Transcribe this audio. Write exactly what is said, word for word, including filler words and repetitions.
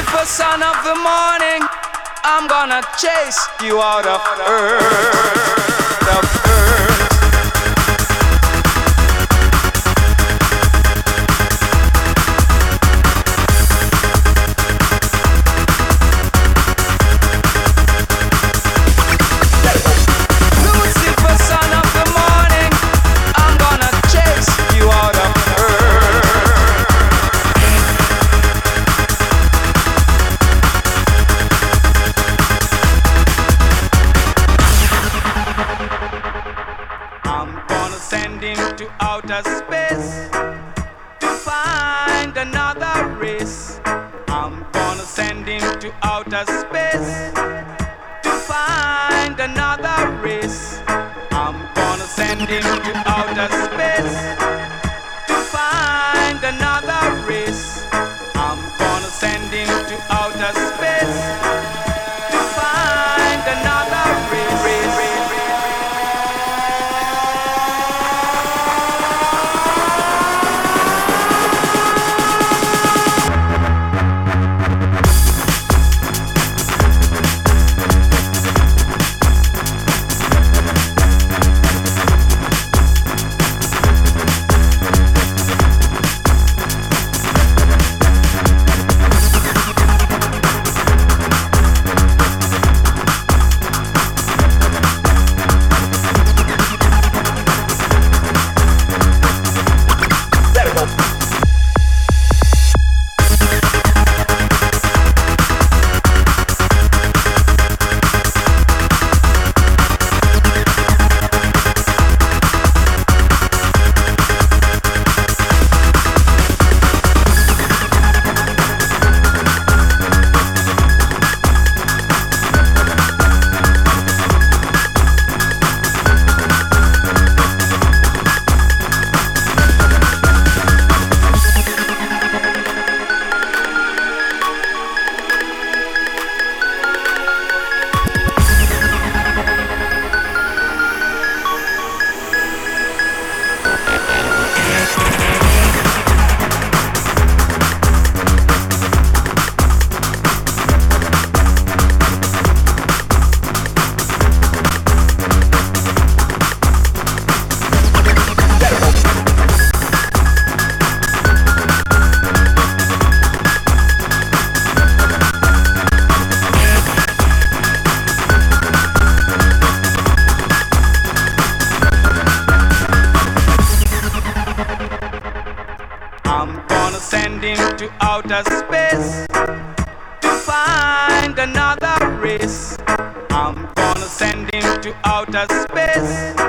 Lucifer, son of the morning, I'm gonna chase you out of earth, of earth. Lucifer, son of the morning, I'm gonna chase you out of earth. I'm gonna send him to outer space to find another race. I'm gonna send him to outer space to find another race. I'm gonna send him to outer space to find another race. I'm gonna send him to outer space to find another race. race, race. I'm gonna send him to outer space to find another race. I'm gonna send him to outer space